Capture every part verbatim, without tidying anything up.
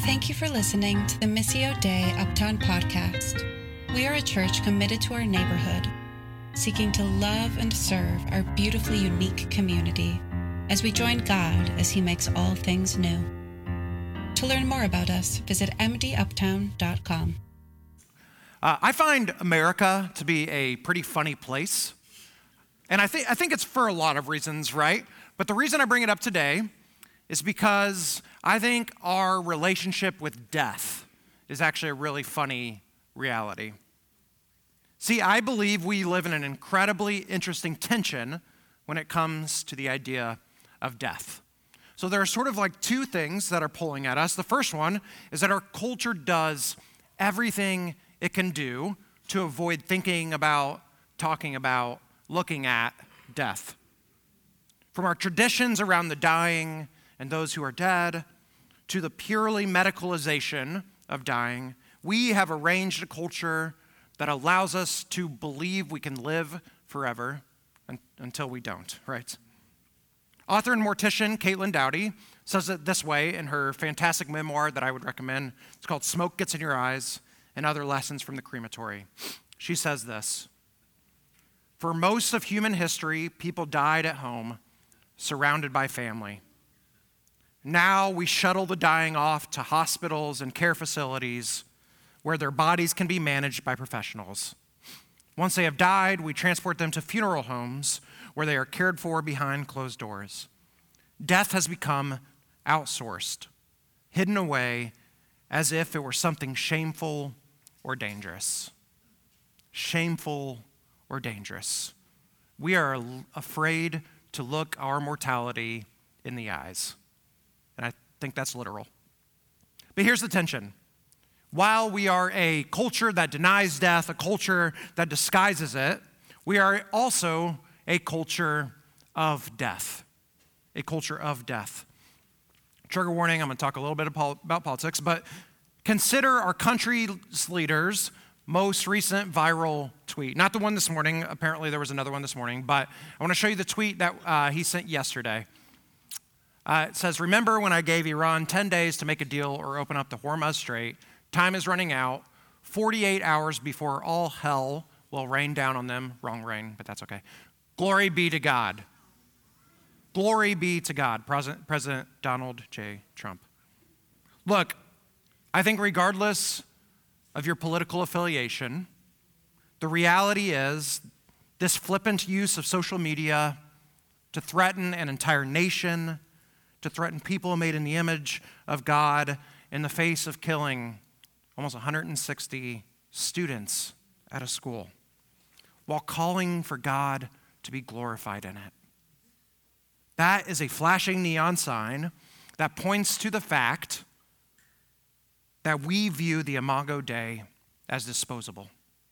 Thank you for listening to the Missio Dei Uptown podcast. We are a church committed to our neighborhood, seeking to love and serve our beautifully unique community as we join God as He makes all things new. To learn more about us, visit m d uptown dot com. Uh, I find America to be a pretty funny place. And I think I think it's for a lot of reasons, right? But the reason I bring it up today is because I think our relationship with death is actually a really funny reality. See, I believe we live in an incredibly interesting tension when it comes to the idea of death. So there are sort of like two things that are pulling at us. The first one is that our culture does everything it can do to avoid thinking about, talking about, looking at death. From our traditions around the dying and those who are dead, to the purely medicalization of dying, we have arranged a culture that allows us to believe we can live forever un- until we don't, right? Author and mortician Caitlin Doughty says it this way in her fantastic memoir that I would recommend. It's called Smoke Gets in Your Eyes and Other Lessons from the Crematory. She says this: "For most of human history, people died at home, surrounded by family. Now we shuttle the dying off to hospitals and care facilities where their bodies can be managed by professionals. Once they have died, we transport them to funeral homes where they are cared for behind closed doors. Death has become outsourced, hidden away as if it were something shameful or dangerous." Shameful or dangerous. We are afraid to look our mortality in the eyes. And I think that's literal. But here's the tension. While we are a culture that denies death, a culture that disguises it, we are also a culture of death. A culture of death. Trigger warning, I'm going to talk a little bit about politics, but consider our country's leaders' most recent viral tweet. Not the one this morning. Apparently there was another one this morning, but I want to show you the tweet that uh, he sent yesterday. Uh, it says, "Remember when I gave Iran ten days to make a deal or open up the Hormuz Strait? Time is running out. forty-eight hours before all hell will rain down on them." Wrong rain, but that's okay. "Glory be to God." Glory be to God, President, President Donald J. Trump. Look, I think regardless of your political affiliation, the reality is this flippant use of social media to threaten an entire nation, to threaten people made in the image of God in the face of killing almost one hundred sixty students at a school, while calling for God to be glorified in it. That is a flashing neon sign that points to the fact that we view the Imago Dei as disposable.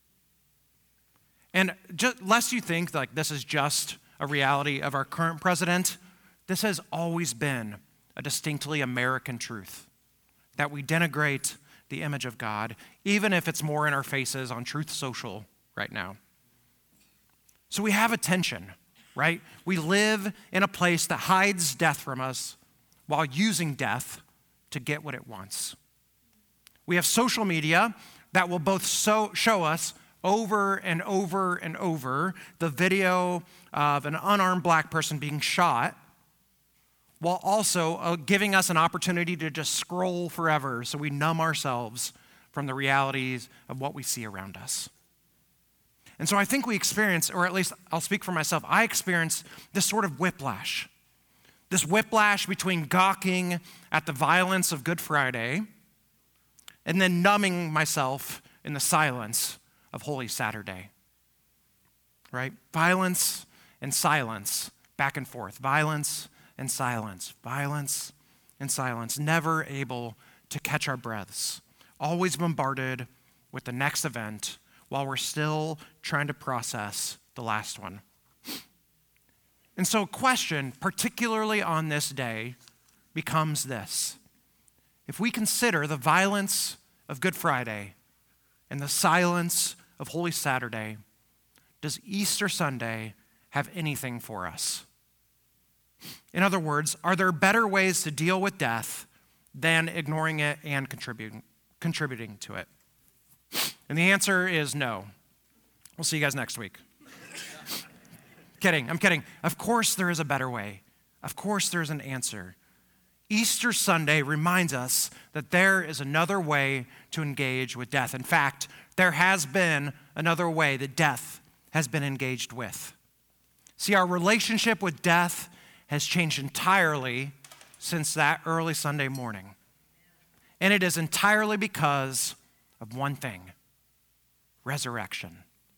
And just, lest you think like this is just a reality of our current president, this has always been a distinctly American truth, that we denigrate the image of God, even if it's more in our faces on Truth Social right now. So we have a tension, right? We live in a place that hides death from us while using death to get what it wants. We have social media that will both so, show us over and over and over the video of an unarmed black person being shot, while also uh, giving us an opportunity to just scroll forever so we numb ourselves from the realities of what we see around us. And so I think we experience, or at least I'll speak for myself, I experience this sort of whiplash. This whiplash between gawking at the violence of Good Friday and then numbing myself in the silence of Holy Saturday. Right? Violence and silence, back and forth. Violence and silence, violence and silence, never able to catch our breaths, always bombarded with the next event while we're still trying to process the last one. And so a question, particularly on this day, becomes this: if we consider the violence of Good Friday and the silence of Holy Saturday, does Easter Sunday have anything for us? In other words, are there better ways to deal with death than ignoring it and contributing, contributing to it? And the answer is no. We'll see you guys next week. Kidding, I'm kidding. Of course there is a better way. Of course there's an answer. Easter Sunday reminds us that there is another way to engage with death. In fact, there has been another way that death has been engaged with. See, our relationship with death has changed entirely since that early Sunday morning. And it is entirely because of one thing: resurrection.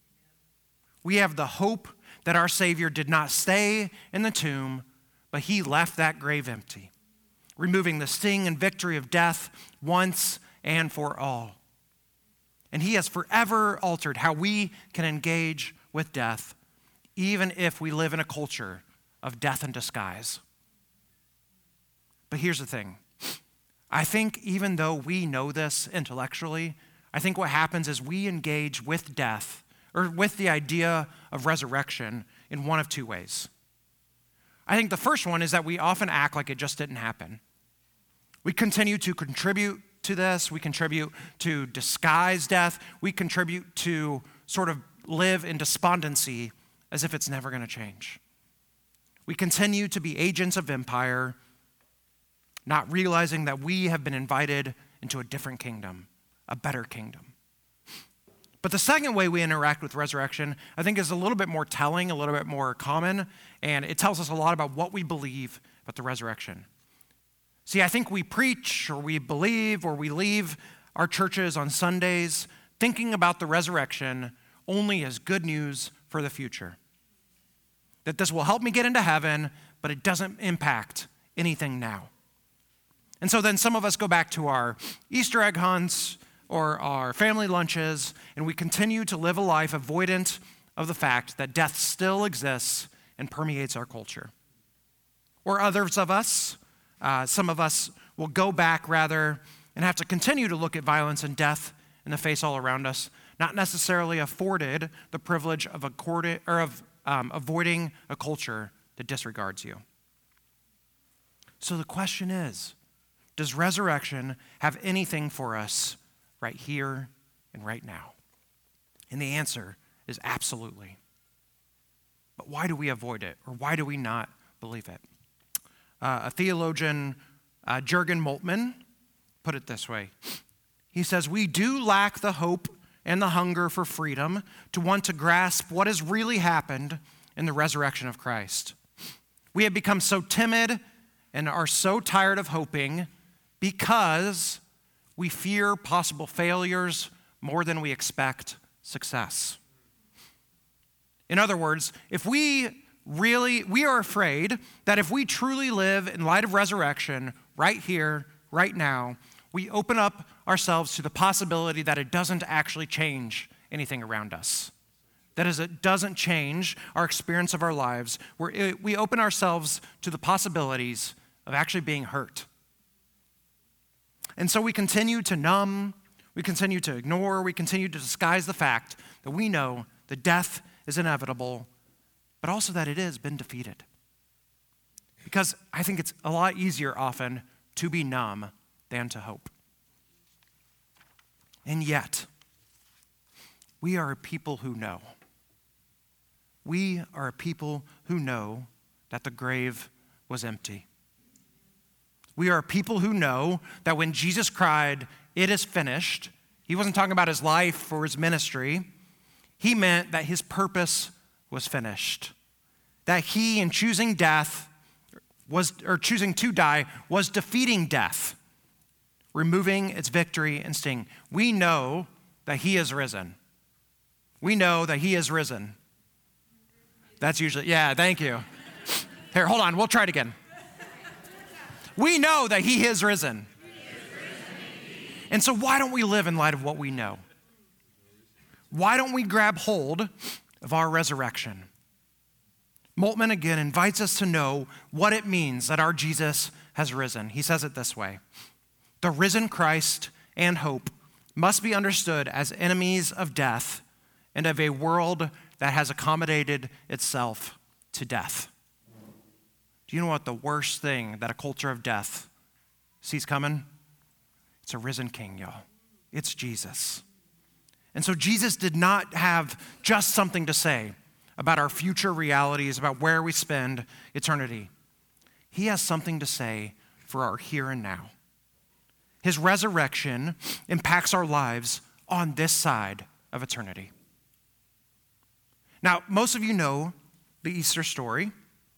We have the hope that our Savior did not stay in the tomb, but he left that grave empty, removing the sting and victory of death once and for all. And he has forever altered how we can engage with death, even if we live in a culture of death in disguise. But here's the thing. I think even though we know this intellectually, I think what happens is we engage with death, or with the idea of resurrection, in one of two ways. I think the first one is that we often act like it just didn't happen. We continue to contribute to this. We contribute to disguise death. We contribute to sort of live in despondency as if it's never going to change. We continue to be agents of empire, not realizing that we have been invited into a different kingdom, a better kingdom. But the second way we interact with resurrection, I think, is a little bit more telling, a little bit more common, and it tells us a lot about what we believe about the resurrection. See, I think we preach or we believe or we leave our churches on Sundays thinking about the resurrection only as good news for the future. That this will help me get into heaven, but it doesn't impact anything now. And so then some of us go back to our Easter egg hunts or our family lunches, and we continue to live a life avoidant of the fact that death still exists and permeates our culture. Or others of us, uh, some of us will go back rather and have to continue to look at violence and death in the face all around us, not necessarily afforded the privilege of, accord- or of um, avoiding a culture that disregards you. So the question is, does resurrection have anything for us right here and right now? And the answer is absolutely. But why do we avoid it, or why do we not believe it? Uh, a theologian, uh, Jürgen Moltmann, put it this way. He says, "We do lack the hope and the hunger for freedom to want to grasp what has really happened in the resurrection of Christ. We have become so timid and are so tired of hoping because we fear possible failures more than we expect success." In other words, if we really, we are afraid that if we truly live in light of resurrection right here, right now, we open up ourselves to the possibility that it doesn't actually change anything around us. That is, it doesn't change our experience of our lives. We're, we open ourselves to the possibilities of actually being hurt. And so we continue to numb, we continue to ignore, we continue to disguise the fact that we know that death is inevitable, but also that it has been defeated. Because I think it's a lot easier often to be numb than to hope. And yet, we are a people who know. We are a people who know that the grave was empty. We are a people who know that when Jesus cried, "It is finished," he wasn't talking about his life or his ministry. He meant that his purpose was finished. That he, in choosing death, was, or choosing to die, was defeating death, removing its victory and sting. We know that he is risen. We know that he is risen. That's usually, yeah, thank you. Here, hold on, we'll try it again. We know that he is risen. He is risen. And so why don't we live in light of what we know? Why don't we grab hold of our resurrection? Moltmann again invites us to know what it means that our Jesus has risen. He says it this way: the risen Christ and hope must be understood as enemies of death and of a world that has accommodated itself to death. Do you know what the worst thing that a culture of death sees coming? It's a risen king, y'all. It's Jesus. And so Jesus did not have just something to say about our future realities, about where we spend eternity. He has something to say for our here and now. His resurrection impacts our lives on this side of eternity. Now, most of you know the Easter story,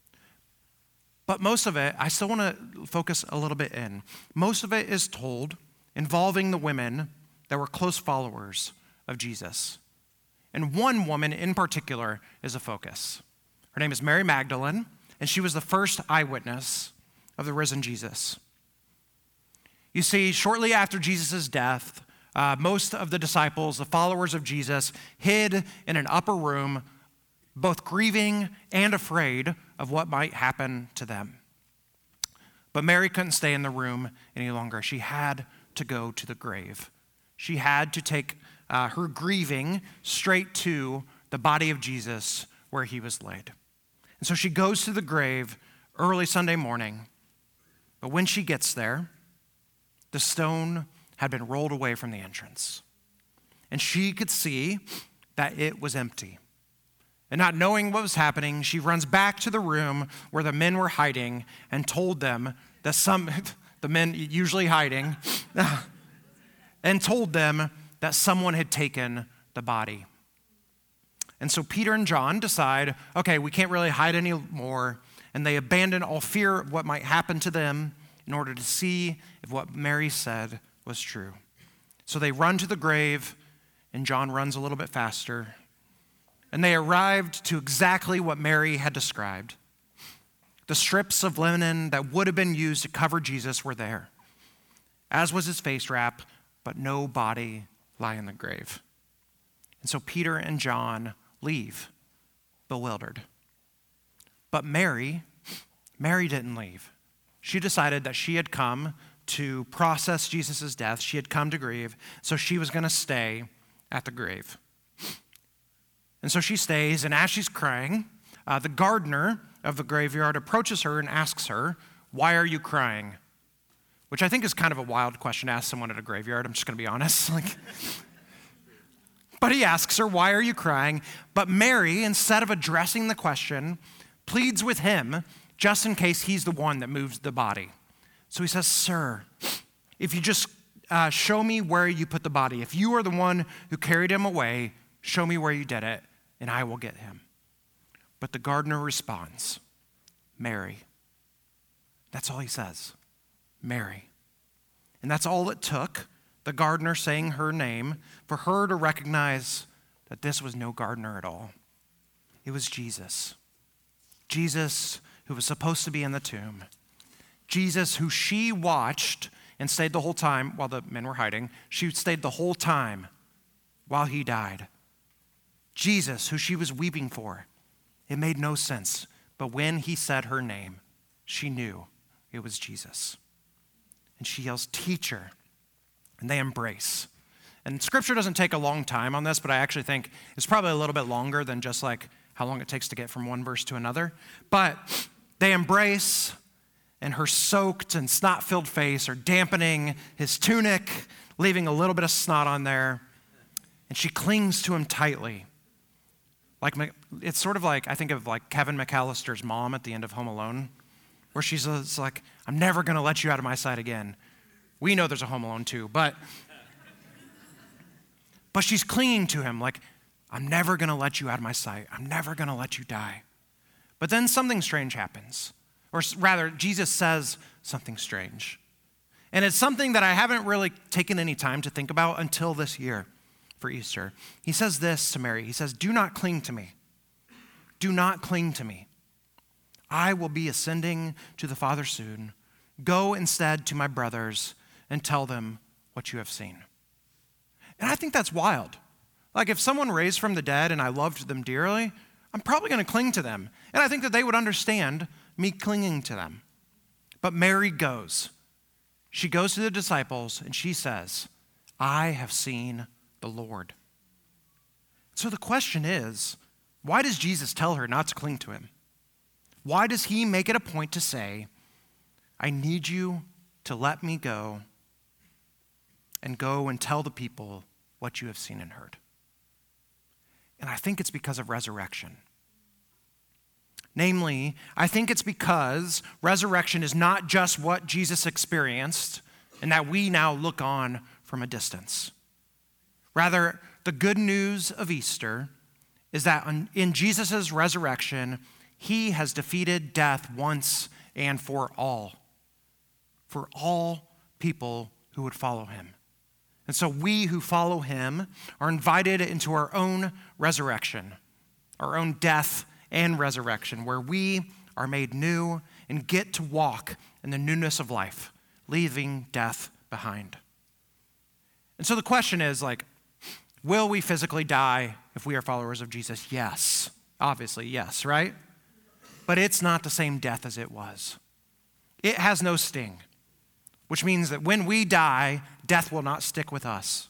but most of it, I still want to focus a little bit in. Most of it is told involving the women that were close followers of Jesus. And one woman in particular is a focus. Her name is Mary Magdalene, and she was the first eyewitness of the risen Jesus. You see, shortly after Jesus' death, uh, most of the disciples, the followers of Jesus, hid in an upper room, both grieving and afraid of what might happen to them. But Mary couldn't stay in the room any longer. She had to go to the grave. She had to take uh, her grieving straight to the body of Jesus where he was laid. And so she goes to the grave early Sunday morning. But when she gets there, the stone had been rolled away from the entrance. And she could see that it was empty. And not knowing what was happening, she runs back to the room where the men were hiding and told them that some, the men usually hiding, and told them that someone had taken the body. And so Peter and John decide, okay, we can't really hide anymore, and they abandon all fear of what might happen to them in order to see if what Mary said was true. So they run to the grave, and John runs a little bit faster, and they arrived to exactly what Mary had described. The strips of linen that would have been used to cover Jesus were there, as was his face wrap, but no body lie in the grave. And so Peter and John leave, bewildered. But Mary, Mary didn't leave. She decided that she had come to process Jesus' death. She had come to grieve, so she was going to stay at the grave. And so she stays, and as she's crying, uh, the gardener of the graveyard approaches her and asks her, "Why are you crying?" Which I think is kind of a wild question to ask someone at a graveyard. I'm just going to be honest. Like, but he asks her, "Why are you crying?" But Mary, instead of addressing the question, pleads with him just in case he's the one that moves the body. So he says, "Sir, if you just uh, show me where you put the body, if you are the one who carried him away, show me where you did it, and I will get him." But the gardener responds, "Mary." That's all he says, Mary. And that's all it took, the gardener saying her name, for her to recognize that this was no gardener at all. It was Jesus. Jesus, who was supposed to be in the tomb. Jesus, who she watched and stayed the whole time while the men were hiding. She stayed the whole time while he died. Jesus, who she was weeping for. It made no sense, but when he said her name, she knew it was Jesus. And she yells, "Teacher," and they embrace. And scripture doesn't take a long time on this, but I actually think it's probably a little bit longer than just like how long it takes to get from one verse to another. But they embrace, and her soaked and snot-filled face are dampening his tunic, leaving a little bit of snot on there. And she clings to him tightly. Like, it's sort of like, I think of like Kevin McAllister's mom at the end of Home Alone, where she's like, "I'm never going to let you out of my sight again." We know there's a Home Alone too, but, but she's clinging to him like, "I'm never going to let you out of my sight. I'm never going to let you die." But then something strange happens. Or rather, Jesus says something strange. And it's something that I haven't really taken any time to think about until this year for Easter. He says this to Mary. He says, "Do not cling to me. Do not cling to me. I will be ascending to the Father soon. Go instead to my brothers and tell them what you have seen." And I think that's wild. Like, if someone raised from the dead and I loved them dearly, I'm probably going to cling to them. And I think that they would understand me clinging to them. But Mary goes. She goes to the disciples and she says, "I have seen the Lord." So the question is, why does Jesus tell her not to cling to him? Why does he make it a point to say, "I need you to let me go and go and tell the people what you have seen and heard. And I think it's because of resurrection. Namely, I think it's because resurrection is not just what Jesus experienced and that we now look on from a distance. Rather, the good news of Easter is that in Jesus' resurrection, he has defeated death once and for all, for all people who would follow him. And so we who follow him are invited into our own resurrection, our own death and resurrection, where we are made new and get to walk in the newness of life, leaving death behind. And so the question is, like, will we physically die if we are followers of Jesus? Yes, obviously, yes, right? But it's not the same death as it was. It has no sting, which means that when we die, death will not stick with us.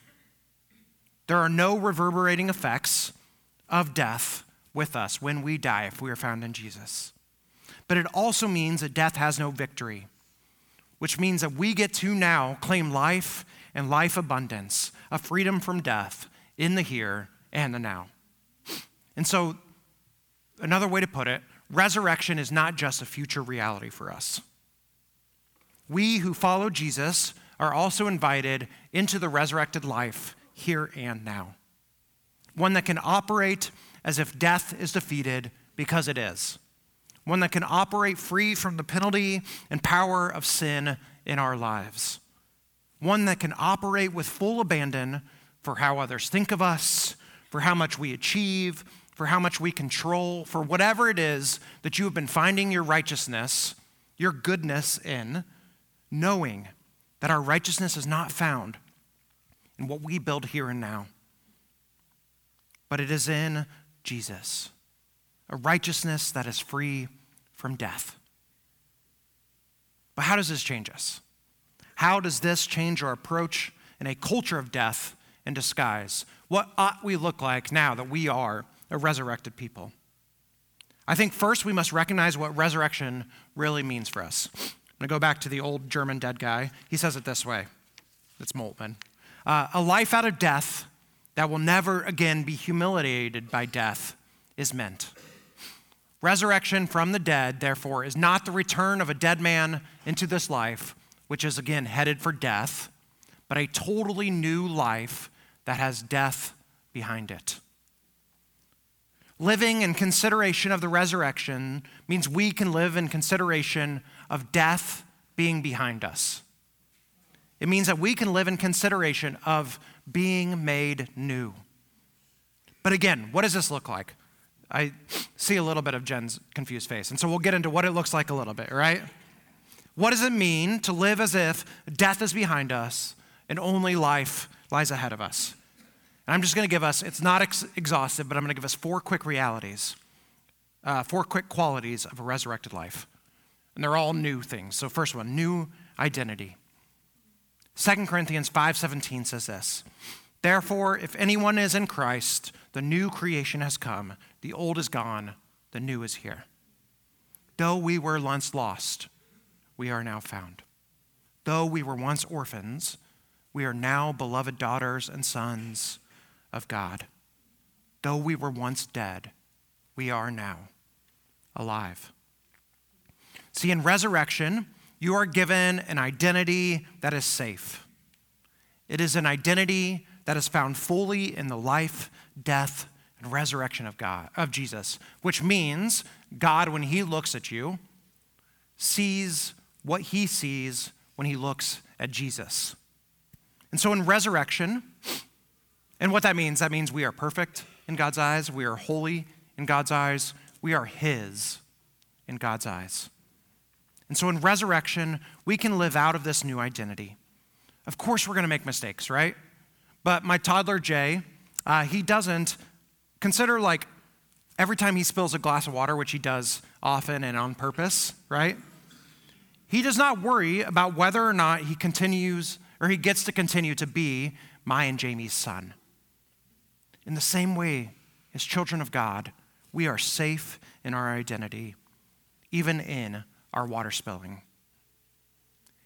There are no reverberating effects of death with us when we die if we are found in Jesus. But it also means that death has no victory, which means that we get to now claim life and life abundance, a freedom from death in the here and the now. And so, another way to put it, resurrection is not just a future reality for us. We who follow Jesus are also invited into the resurrected life here and now. One that can operate as if death is defeated because it is. One that can operate free from the penalty and power of sin in our lives. One that can operate with full abandon for how others think of us, for how much we achieve, for how much we control, for whatever it is that you have been finding your righteousness, your goodness in, knowing that our righteousness is not found in what we build here and now, but it is in Jesus, a righteousness that is free from death. But how does this change us? How does this change our approach in a culture of death in disguise? What ought we look like now that we are a resurrected people? I think first we must recognize what resurrection really means for us. I'm going to go back to the old German dead guy. He says it this way. It's Moltmann. Uh, a life out of death that will never again be humiliated by death is meant. Resurrection from the dead, therefore, is not the return of a dead man into this life, which is again headed for death, but a totally new life that has death behind it. Living in consideration of the resurrection means we can live in consideration of death being behind us. It means that we can live in consideration of being made new. But again, what does this look like? I see a little bit of Jen's confused face, and so we'll get into what it looks like a little bit, right? What does it mean to live as if death is behind us and only life lies ahead of us? And I'm just going to give us, it's not ex- exhaustive, but I'm going to give us four quick realities, uh, four quick qualities of a resurrected life. And they're all new things. So first one, new identity. Second Corinthians five seventeen says this, therefore, if anyone is in Christ, the new creation has come. The old is gone. The new is here. Though we were once lost, we are now found. Though we were once orphans, we are now beloved daughters and sons of God. Though we were once dead, we are now alive. See, in resurrection, you are given an identity that is safe. It is an identity that is found fully in the life, death, and resurrection of God, of Jesus, which means God, when he looks at you, sees what he sees when he looks at Jesus. And so in resurrection, and what that means, that means we are perfect in God's eyes, we are holy in God's eyes, we are his in God's eyes. And so in resurrection, we can live out of this new identity. Of course, we're going to make mistakes, right? But my toddler, Jay, uh, he doesn't consider like every time he spills a glass of water, which he does often and on purpose, right? He does not worry about whether or not he continues or he gets to continue to be my and Jamie's son. In the same way, as children of God, we are safe in our identity, even in our water spilling.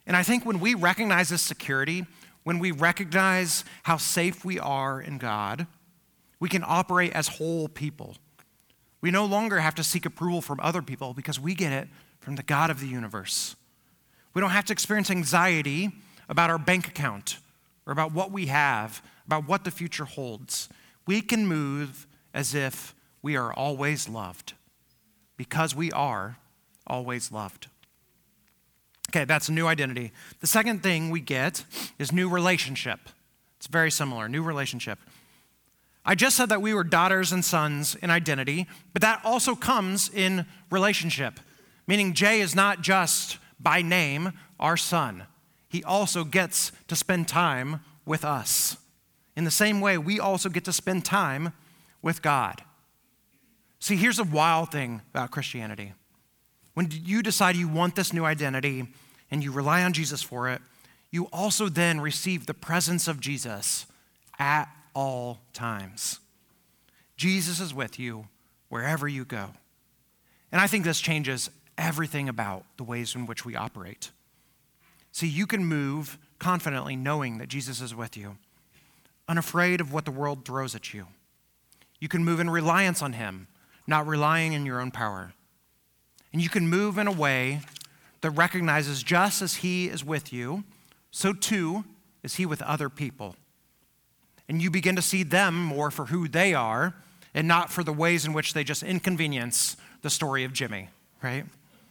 And I think when we recognize this security, when we recognize how safe we are in God, we can operate as whole people. We no longer have to seek approval from other people because we get it from the God of the universe. We don't have to experience anxiety about our bank account or about what we have, about what the future holds. We can move as if we are always loved because we are always loved. Okay, that's a new identity. The second thing we get is new relationship. It's very similar, new relationship. I just said that we were daughters and sons in identity, but that also comes in relationship, meaning Jay is not just by name our son. He also gets to spend time with us. In the same way, we also get to spend time with God. See, here's a wild thing about Christianity. When you decide you want this new identity and you rely on Jesus for it, you also then receive the presence of Jesus at all times. Jesus is with you wherever you go. And I think this changes everything about the ways in which we operate. See, you can move confidently knowing that Jesus is with you, unafraid of what the world throws at you. You can move in reliance on him, not relying on your own power. And you can move in a way that recognizes just as he is with you, so too is he with other people. And you begin to see them more for who they are and not for the ways in which they just inconvenience the story of Jimmy, right?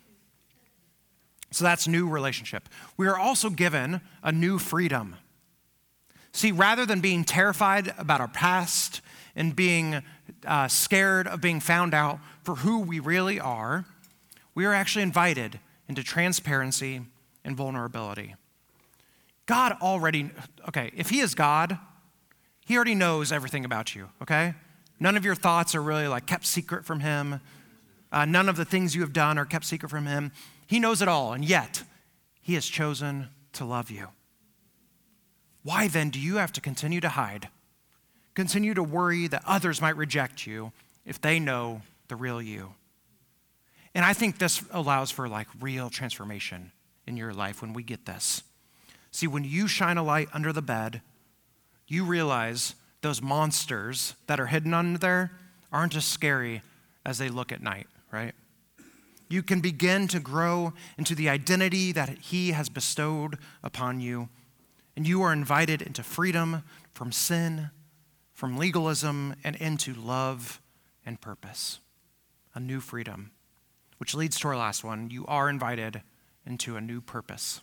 So that's new relationship. We are also given a new freedom. See, rather than being terrified about our past and being uh, scared of being found out for who we really are, we are actually invited into transparency and vulnerability. God already, okay, if he is God, he already knows everything about you, okay? None of your thoughts are really like kept secret from him. Uh, none of the things you have done are kept secret from him. He knows it all, and yet he has chosen to love you. Why then do you have to continue to hide? Continue to worry that others might reject you if they know the real you? And I think this allows for like real transformation in your life when we get this. See, when you shine a light under the bed, you realize those monsters that are hidden under there aren't as scary as they look at night, right? You can begin to grow into the identity that he has bestowed upon you, and you are invited into freedom from sin, from legalism, and into love and purpose. A new freedom, which leads to our last one. You are invited into a new purpose.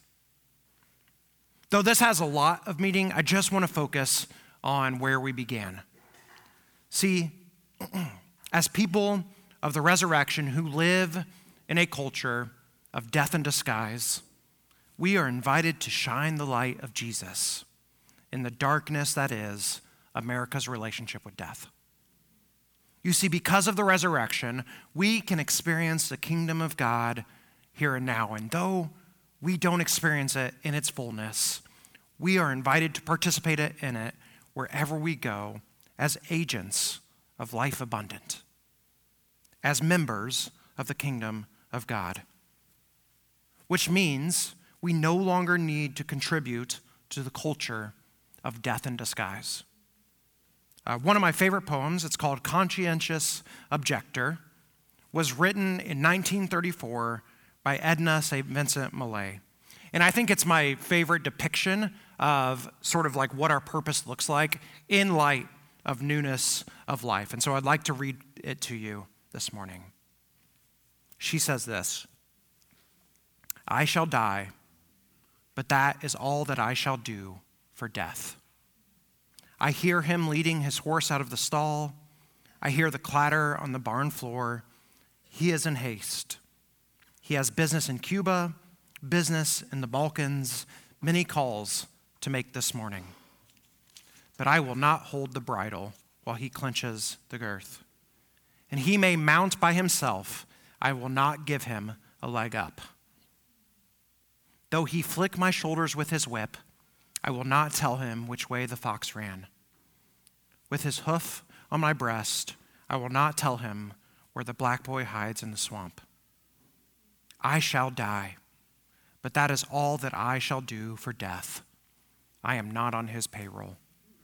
Though this has a lot of meaning, I just want to focus on where we began. See, as people of the resurrection who live in a culture of death and disguise, we are invited to shine the light of Jesus in the darkness that is America's relationship with death. You see, because of the resurrection, we can experience the kingdom of God here and now. And though we don't experience it in its fullness, we are invited to participate in it wherever we go as agents of life abundant, as members of the kingdom of God, which means we no longer need to contribute to the culture of death in disguise. Uh, one of my favorite poems, it's called Conscientious Objector, was written in nineteen thirty-four by Edna Saint Vincent Millay. And I think it's my favorite depiction of sort of like what our purpose looks like in light of newness of life. And so I'd like to read it to you this morning. She says this: I shall die, but that is all that I shall do for death. I hear him leading his horse out of the stall. I hear the clatter on the barn floor. He is in haste. He has business in Cuba, business in the Balkans, many calls to make this morning. But I will not hold the bridle while he clenches the girth. And he may mount by himself, I will not give him a leg up. Though he flick my shoulders with his whip, I will not tell him which way the fox ran. With his hoof on my breast, I will not tell him where the black boy hides in the swamp. I shall die, but that is all that I shall do for death. I am not on his payroll.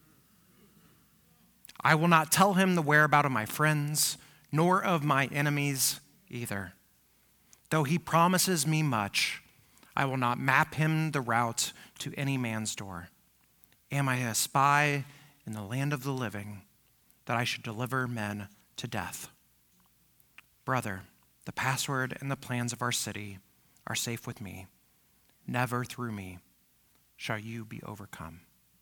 I will not tell him the whereabout of my friends, nor of my enemies either. Though he promises me much, I will not map him the route to any man's door. Am I a spy in the land of the living, that I should deliver men to death? Brother, the password and the plans of our city are safe with me. Never through me shall you be overcome.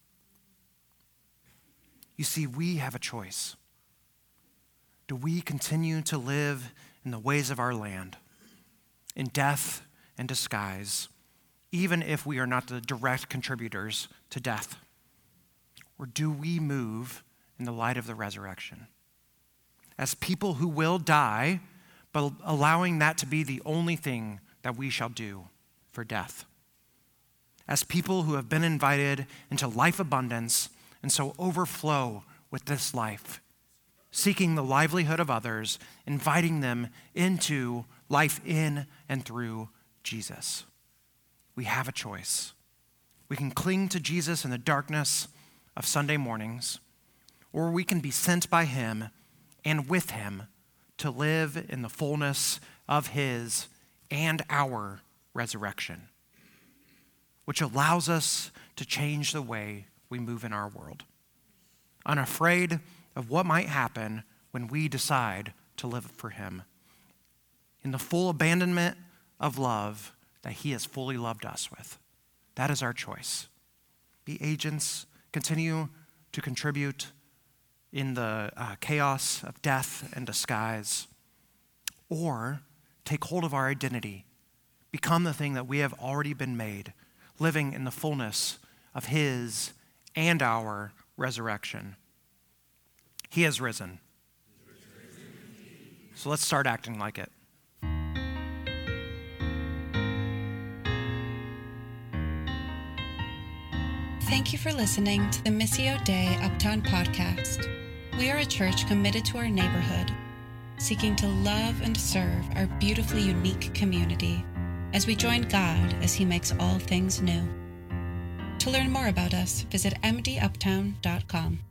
You see, we have a choice. Do we continue to live in the ways of our land, in death and disguise, even if we are not the direct contributors to death? Or do we move in the light of the resurrection, as people who will die, but allowing that to be the only thing that we shall do for death? As people who have been invited into life abundance and so overflow with this life, seeking the livelihood of others, inviting them into life in and through Jesus. We have a choice. We can cling to Jesus in the darkness of Sunday mornings, or we can be sent by him and with him to live in the fullness of his and our resurrection, which allows us to change the way we move in our world, unafraid of what might happen when we decide to live for him, in the full abandonment of love that he has fully loved us with. That is our choice. Be agents, continue to contribute in the uh, chaos of death and disguise, or take hold of our identity, become the thing that we have already been made, living in the fullness of his and our resurrection. He has risen. So let's start acting like it. Thank you for listening to the Missio Dei Uptown podcast. We are a church committed to our neighborhood, seeking to love and serve our beautifully unique community as we join God as he makes all things new. To learn more about us, visit m d uptown dot com.